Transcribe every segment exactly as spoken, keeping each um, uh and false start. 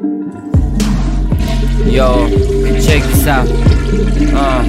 Yo, check this out. uh.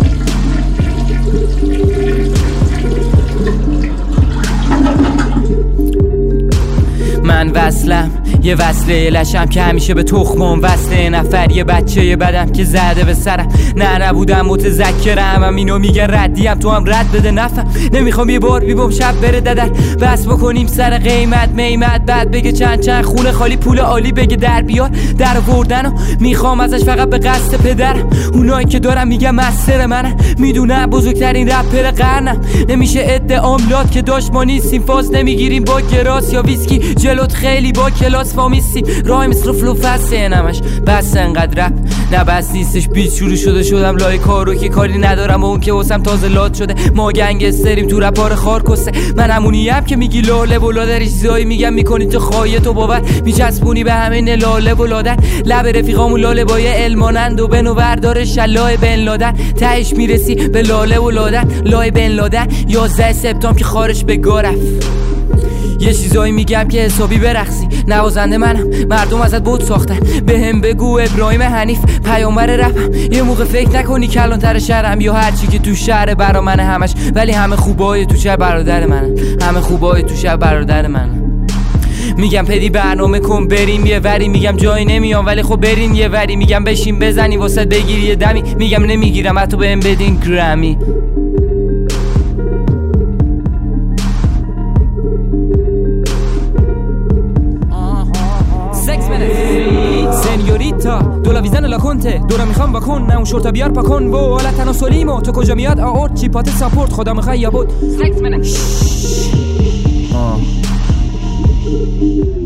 من وصلم یه وصله لشم که همیشه به تخمم وصله نفر یه بچه یه بدم که زده به سرم. نه نبودم متذکرم هم اینو میگن ردیم تو هم رد بده نفهم. نمیخوام یه بار بیبم شب بره ددر بس بکنیم سر قیمت میمت بعد بگه چند چند خونه خالی پول عالی بگه در بیار در آوردن و میخوام ازش فقط به قصد پدرم. اونایی که دارم میگم مستر منم میدونم بزرگترین رپر قرنم. نمیشه ادعام لات که داشت ما نیستیم فاز نمیگیریم با گراس یا ویسکی جلوت خیلی با کلاس فامیستیم رای مثل فلو فسته نمش بس انقدر رپ نه بس نیستش بیت شروع شده شدم لای کارو که کاری ندارم و اون که واسم تازه لات شده. ما گنگستریم تو رپار خار کسته من همونیم که میگی لاله و لادر چیزایی میگم میکنی تو خواهی تو باور میچسبونی به همین لاله و لادر. لب رفیقامون لاله بای علمانند و بنو بردار شلای بن لادن تهش میرسی به لاله و لادن لای بن لادن. یازده سپتامبر که خارج به گارف یه چیزایی میگم که حسابی برقصی نوازنده منم مردم ازت بود ساختن به هم بگو ابراهیم حنیف پیامبر رپم. یه موقع فکر نکنی کلانتر شهرم یا هرچی که تو شهر برا منه همش ولی همه خوبای تو شهر برادر منن همه خوبای تو شهر برادر منن. میگم پدی برنامه کن بریم یه وری میگم جایی نمیام ولی خب بریم یه وری میگم بشین بزنی واسه بگیری یه دمی میگم نمیگیرم حتی بهم بدین گرمی. سنیوریتا دولا ویزن لا کنته دورا میخوام واکن نه اون شورتا بیار پاکن و حالا تناسلیمو تو کجا میاد آورد چی پات ساپورت خدا میخوای یا بود سکس منه